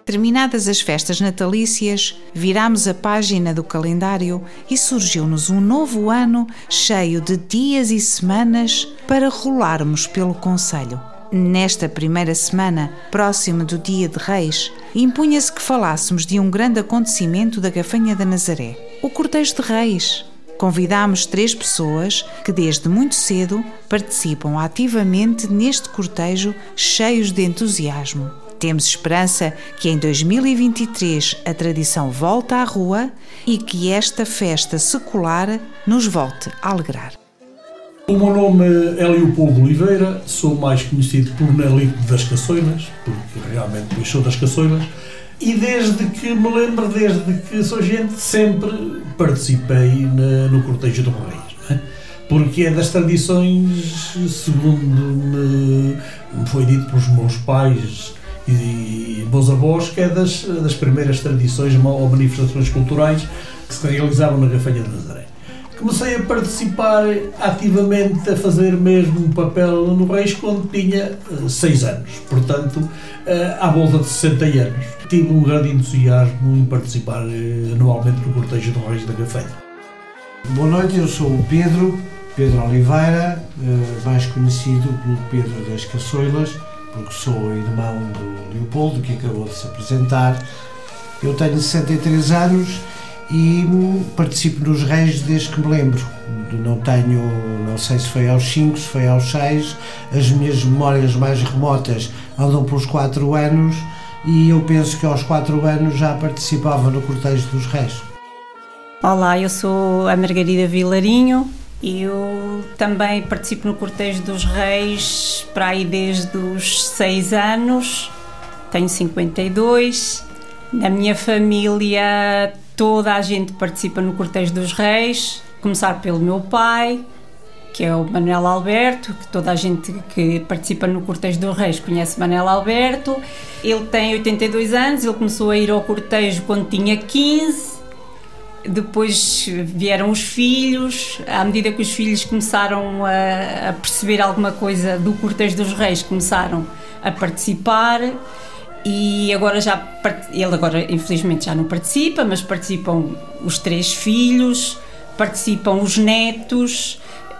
Terminadas as festas natalícias, virámos a página do calendário e surgiu-nos um novo ano cheio de dias e semanas para rolarmos pelo concelho. Nesta primeira semana, próximo do Dia de Reis, impunha-se que falássemos de um grande acontecimento da Gafanha da Nazaré, o Cortejo de Reis. Convidámos 3 pessoas que desde muito cedo participam ativamente neste cortejo, cheios de entusiasmo. Temos esperança que em 2023 a tradição volte à rua e que esta festa secular nos volte a alegrar. O meu nome é Leopoldo Oliveira, sou mais conhecido por Nelito das Caçoilas, porque realmente sou das Caçoilas, e desde que me lembro, desde que sou gente, sempre participei no Cortejo dos Reis, não é? Porque é das tradições, segundo me foi dito pelos meus pais e meus avós, que é das primeiras tradições ou manifestações culturais que se realizavam na Gafanha de Nazaré. Comecei a participar ativamente, a fazer mesmo um papel no Reis quando tinha 6 anos, portanto, à volta de 60 anos. Tive um grande entusiasmo em participar anualmente no Cortejo dos Reis da Gafanha. Boa noite, eu sou o Pedro Oliveira, mais conhecido pelo Pedro das Caçoilas, porque sou irmão do Leopoldo, que acabou de se apresentar. Eu tenho 63 anos e participo nos Reis desde que me lembro. Não sei se foi aos 5, se foi aos 6, as minhas memórias mais remotas andam pelos 4 anos e eu penso que aos 4 anos já participava no Cortejo dos Reis. Olá, eu sou a Margarida Vilarinho e eu também participo no Cortejo dos Reis para aí desde os 6 anos, tenho 52, na minha família toda a gente participa no Cortejo dos Reis, começar pelo meu pai, que é o Manuel Alberto, que toda a gente que participa no Cortejo dos Reis conhece Manuel Alberto. Ele tem 82 anos, ele começou a ir ao cortejo quando tinha 15, depois vieram os filhos, à medida que os filhos começaram a perceber alguma coisa do Cortejo dos Reis, começaram a participar. E agora ele agora infelizmente já não participa, mas participam os 3 filhos, participam os netos,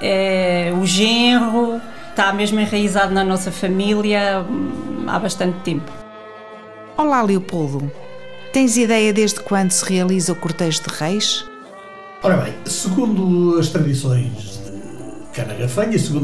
o genro, está mesmo enraizado na nossa família há bastante tempo. Olá Leopoldo, tens ideia desde quando se realiza o Cortejo de Reis? Ora bem, segundo as tradições de cá na Gafanha, segundo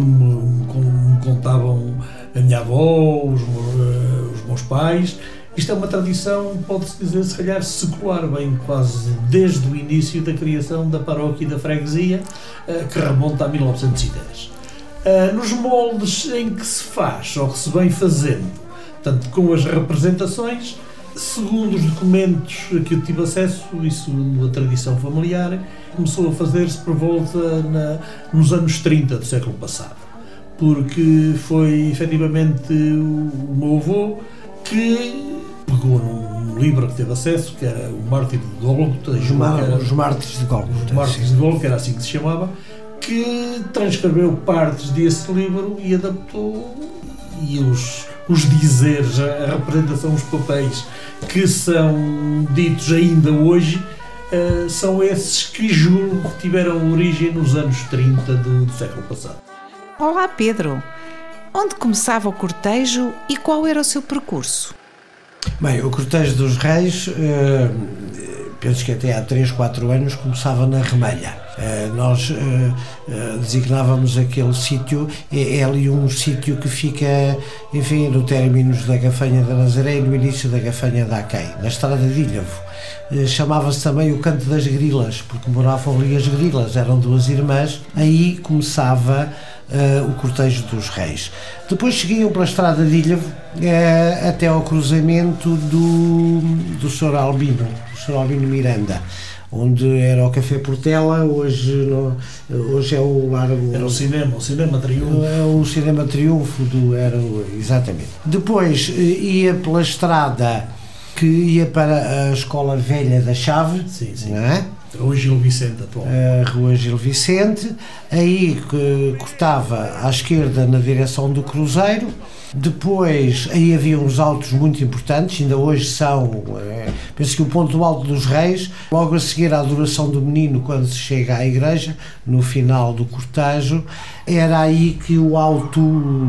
me contavam a minha avó, os meus pais, isto é uma tradição, pode-se dizer, se calhar secular, bem quase desde o início da criação da paróquia e da freguesia, que remonta a 1910. Nos moldes em que se faz, ou que se vem fazendo, tanto com as representações, segundo os documentos a que eu tive acesso, isso na tradição familiar, começou a fazer-se por volta nos anos 30 do século passado, porque foi efetivamente o meu avô que pegou num livro que teve acesso, que era o Mártir de Gólgota, os Mártires de Gólgota, que era assim que se chamava, que transcreveu partes desse livro e adaptou, e os dizeres, a representação, os papéis que são ditos ainda hoje, são esses que julgo que tiveram origem nos anos 30 do século passado. Olá Pedro, onde começava o cortejo e qual era o seu percurso? Bem, o Cortejo dos Reis, penso que até há 3, 4 anos, começava na Remelha. Nós designávamos aquele sítio, é ali um sítio que fica, enfim, no términos da Gafanha da Nazaré e no início da Gafanha da Aquém, na estrada de Ilhavo. Chamava-se também o Canto das Grilas, porque moravam ali as Grilas, eram 2 irmãs, aí começava o Cortejo dos Reis. Depois seguiam pela estrada de Ilhavo até ao cruzamento do Sr. Albino Miranda, onde era o Café Portela, hoje é o Largo... Era o Cinema Triunfo. O Cinema Triunfo, exatamente. Depois ia pela estrada que ia para a Escola Velha da Chave, sim. Não é? Rua Gil Vicente, atual. Rua Gil Vicente, aí que cortava à esquerda na direção do Cruzeiro. Depois aí havia uns altos muito importantes, ainda hoje são, penso que o ponto alto dos Reis, logo a seguir à adoração do menino, quando se chega à igreja, no final do cortejo, era aí que o alto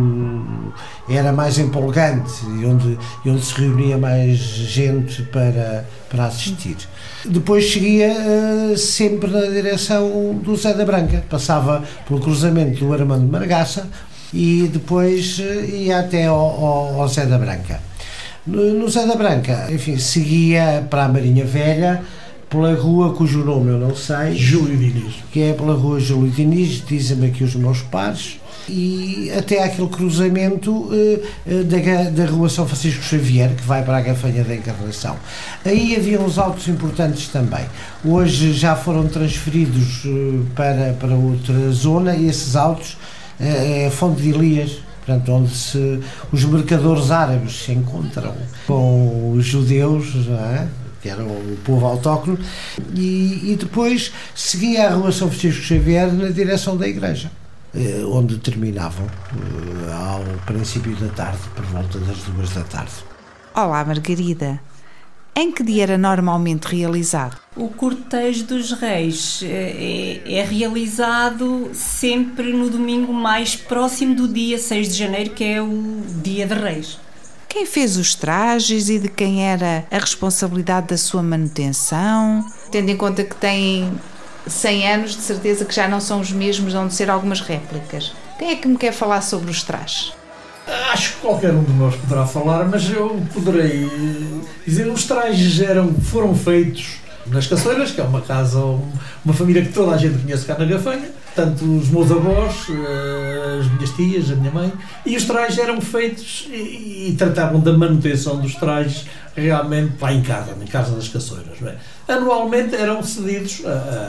era mais empolgante e onde se reunia mais gente para assistir. Depois seguia sempre na direção do Zé da Branca, passava pelo cruzamento do Armando Margaça e depois ia até ao Zé da Branca. No Zé da Branca, enfim, seguia para a Marinha Velha, pela rua cujo nome eu não sei, Júlio Diniz, que é pela rua Júlio Diniz, dizem-me aqui os meus pares, e até aquele cruzamento da rua São Francisco Xavier, que vai para a Gafanha da Encarnação. Aí havia uns altos importantes também. Hoje já foram transferidos para outra zona, e esses altos é a Fonte de Elias, portanto, onde os mercadores árabes se encontram com os judeus, que era o povo autóctone, e depois seguia a rua São Francisco Xavier na direção da igreja, onde terminavam ao princípio da tarde, por volta das 2 da tarde. Olá, Margarida. Em que dia era normalmente realizado? O cortejo dos Reis é realizado sempre no domingo mais próximo do dia 6 de janeiro, que é o Dia de Reis. Quem fez os trajes e de quem era a responsabilidade da sua manutenção? Tendo em conta que têm 100 anos, de certeza que já não são os mesmos, vão ser algumas réplicas. Quem é que me quer falar sobre os trajes? Acho que qualquer um de nós poderá falar, mas eu poderei dizer, os trajes foram feitos nas Caçoeiras, que é uma casa, uma família que toda a gente conhece cá na Gafanha, tanto os meus avós, as minhas tias, a minha mãe, e os trajes eram feitos e tratavam da manutenção dos trajes realmente lá em casa das Caçoeiras. Não é? Anualmente eram cedidos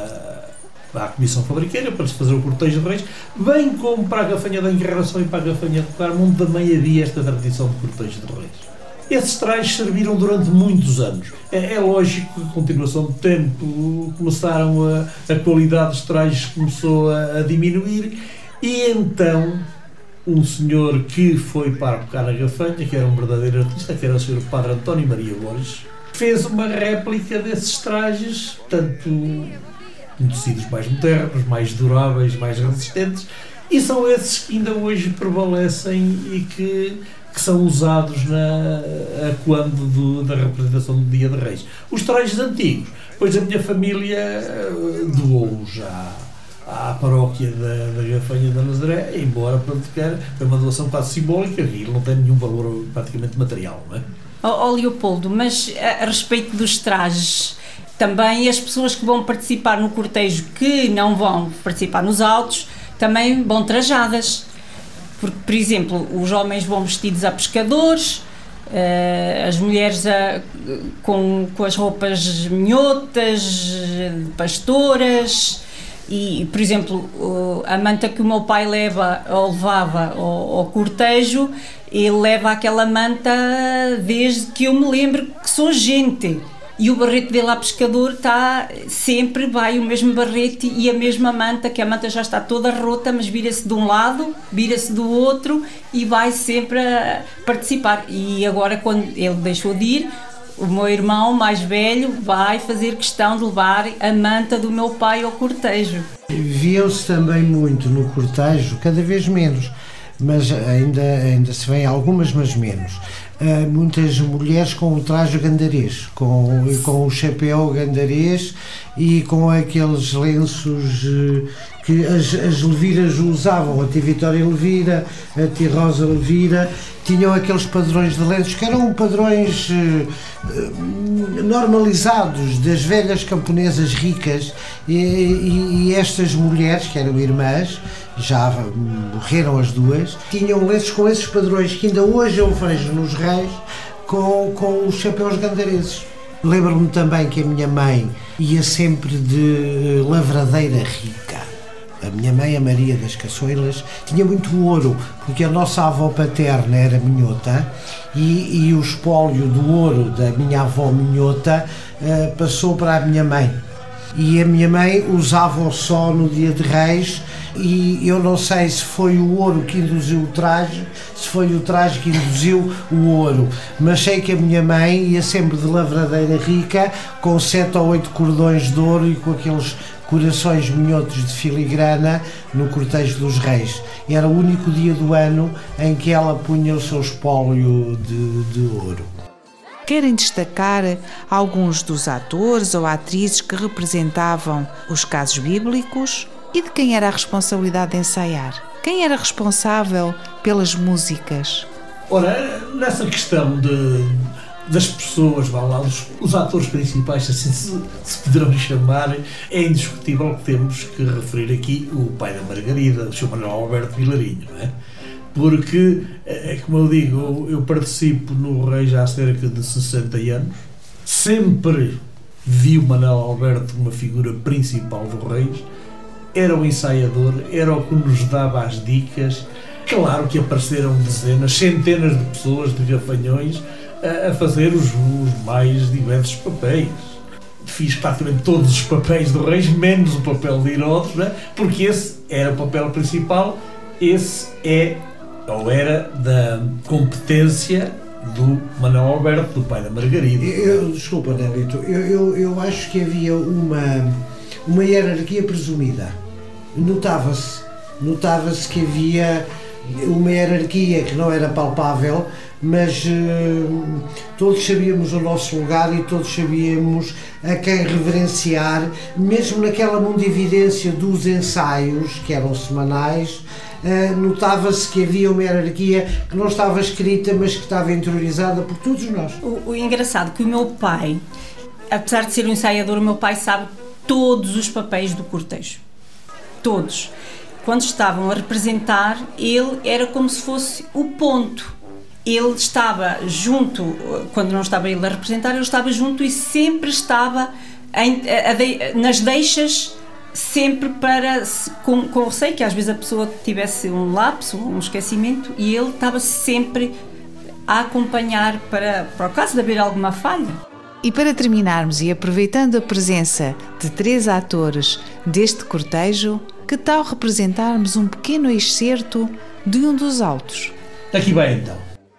à Comissão Fabriqueira para se fazer o cortejo de Reis, bem como para a Gafanha da Encarnação e para a Gafanha do Carmo, onde também havia esta tradição de cortejo de Reis. Esses trajes serviram durante muitos anos. É lógico que, com a continuação do tempo, a qualidade dos trajes começou a diminuir, e então um senhor que foi para a Gafanha, que era um verdadeiro artista, que era o Sr. Padre António Maria Borges, fez uma réplica desses trajes, tanto com tecidos mais modernos, mais duráveis, mais resistentes, e são esses que ainda hoje prevalecem e que são usados quando da representação do Dia de Reis. Os trajes antigos, pois a minha família doou-os à paróquia da Gafanha da Nazaré, embora foi uma doação quase simbólica e não tem nenhum valor praticamente material, não é? Leopoldo, mas a respeito dos trajes, também as pessoas que vão participar no cortejo, que não vão participar nos autos, também vão trajadas. Porque, por exemplo, os homens vão vestidos a pescadores, as mulheres com as roupas minhotas, pastoras, e, por exemplo, a manta que o meu pai levava ao cortejo, ele leva aquela manta desde que eu me lembro que sou gente. E o barrete dele a pescador vai o mesmo barrete e a mesma manta, que a manta já está toda rota, mas vira-se de um lado, vira-se do outro e vai sempre a participar. E agora, quando ele deixou de ir, o meu irmão mais velho vai fazer questão de levar a manta do meu pai ao cortejo. Viam-se também muito no cortejo, cada vez menos, mas ainda se vêem algumas, mas menos. Muitas mulheres com o traje gandarês, com o chapéu gandarês e com aqueles lenços que as leviras usavam, a tia Vitória Levira, a tia Rosa Levira, tinham aqueles padrões de lenços que eram padrões normalizados das velhas camponesas ricas, e estas mulheres, que eram irmãs, já morreram as duas, tinham lenços com esses padrões que ainda hoje eu vejo nos Reis com os chapéus gandareses. Lembro-me também que a minha mãe ia sempre de lavradeira rica. A minha mãe, a Maria das Caçoeiras, tinha muito ouro, porque a nossa avó paterna era minhota, e o espólio do ouro da minha avó minhota passou para a minha mãe. e a minha mãe usava-o só no dia de Reis, e eu não sei se foi o ouro que induziu o traje, se foi o traje que induziu o ouro, mas sei que a minha mãe ia sempre de lavradeira rica, com 7 ou 8 cordões de ouro e com aqueles corações minhotos de filigrana no cortejo dos reis. Era o único dia do ano em que ela punha o seu espólio de ouro. Querem destacar alguns dos atores ou atrizes que representavam os casos bíblicos e de quem era a responsabilidade de ensaiar? Quem era responsável pelas músicas? Ora, nessa questão das pessoas, vá lá, os atores principais, assim se poderão chamar, é indiscutível que temos que referir aqui o pai da Margarida, o Sr. Manuel Alberto Vilarinho, não é? Porque, como eu digo, eu participo no Reis há cerca de 60 anos, sempre vi o Manuel Alberto uma figura principal do Reis, era o ensaiador, era o que nos dava as dicas. Claro que apareceram dezenas, centenas de pessoas, de gafanhões, a fazer os mais diversos papéis. Fiz praticamente todos os papéis do Reis, menos o papel de Herodes, não é? Porque esse era o papel principal, esse era da competência do Manuel Alberto, do pai da Margarida. Desculpa, Nelito, eu acho que havia uma hierarquia presumida. Notava-se que havia uma hierarquia que não era palpável, mas todos sabíamos o nosso lugar e todos sabíamos a quem reverenciar, mesmo naquela mundividência dos ensaios, que eram semanais. Notava-se que havia uma hierarquia que não estava escrita, mas que estava interiorizada por todos nós. O engraçado é que o meu pai, apesar de ser um ensaiador, o meu pai sabe todos os papéis do cortejo. Todos. Quando estavam a representar, ele era como se fosse o ponto. Ele estava junto, quando não estava ele a representar, ele estava junto e sempre estava nas deixas, sempre para, com receio que às vezes a pessoa tivesse um lapso, um esquecimento, e ele estava sempre a acompanhar para o caso de haver alguma falha. E para terminarmos, e aproveitando a presença de 3 atores deste cortejo, que tal representarmos um pequeno excerto de um dos autos? Aqui vai então.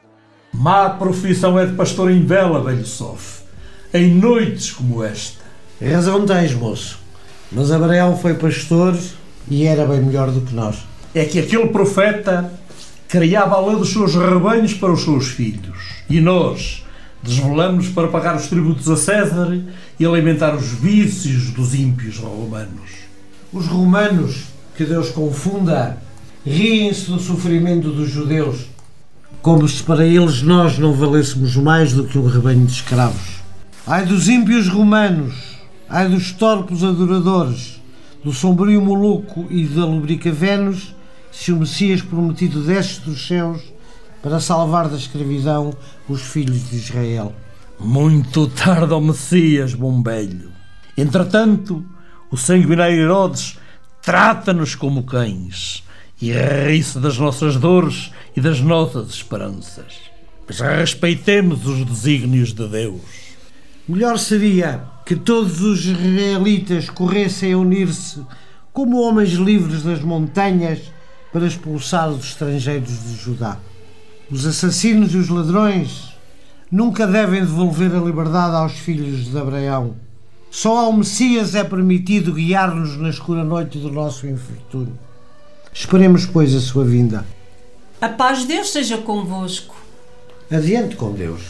Má profissão é de pastor em vela, velho Sof, em noites como esta. Razão tens, moço, mas Abraão foi pastor e era bem melhor do que nós. É que aquele profeta criava a lei dos seus rebanhos para os seus filhos, e nós desvelamos-nos para pagar os tributos a César e alimentar os vícios dos ímpios romanos. Os romanos, que Deus confunda, riem-se do sofrimento dos judeus, como se para eles nós não valêssemos mais do que um rebanho de escravos. Ai dos ímpios romanos, ai dos torpos adoradores, do sombrio Moluco e da lubrica Vênus, se o Messias prometido desce dos céus para salvar da escravidão os filhos de Israel. Muito tarde ao Messias, bom velho. Entretanto, o sanguinário Herodes trata-nos como cães e ri-se das nossas dores e das nossas esperanças. Mas respeitemos os desígnios de Deus. Melhor seria que todos os israelitas corressem a unir-se como homens livres das montanhas para expulsar os estrangeiros de Judá. Os assassinos e os ladrões nunca devem devolver a liberdade aos filhos de Abraão. Só ao Messias é permitido guiar-nos na escura noite do nosso infortúnio. Esperemos, pois, a sua vinda. A paz de Deus seja convosco. Adiante com Deus.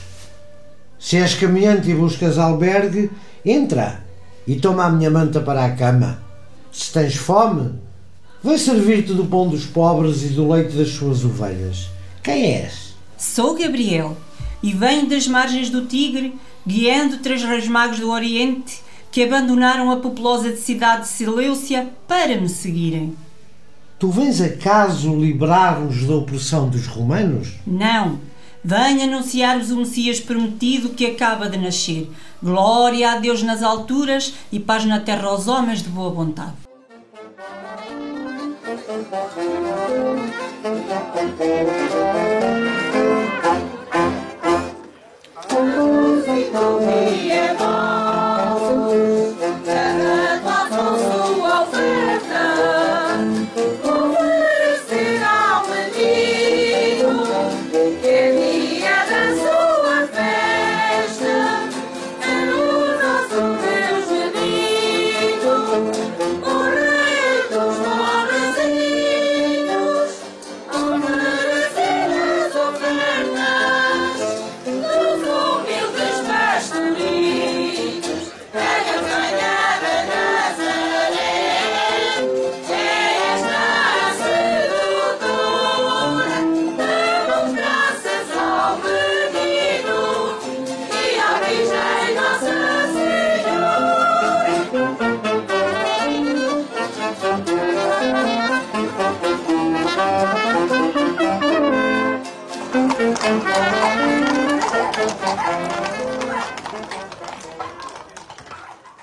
Se és caminhante e buscas albergue, entra e toma a minha manta para a cama. Se tens fome, vem servir-te do pão dos pobres e do leite das suas ovelhas. Quem és? Sou Gabriel e venho das margens do Tigre, guiando 3 reis magos do Oriente que abandonaram a populosa cidade de Seleucia para me seguirem. Tu vens acaso livrar-nos da opressão dos romanos? Não, venho anunciar-vos o Messias prometido que acaba de nascer. Glória a Deus nas alturas e paz na terra aos homens de boa vontade. A luz do dia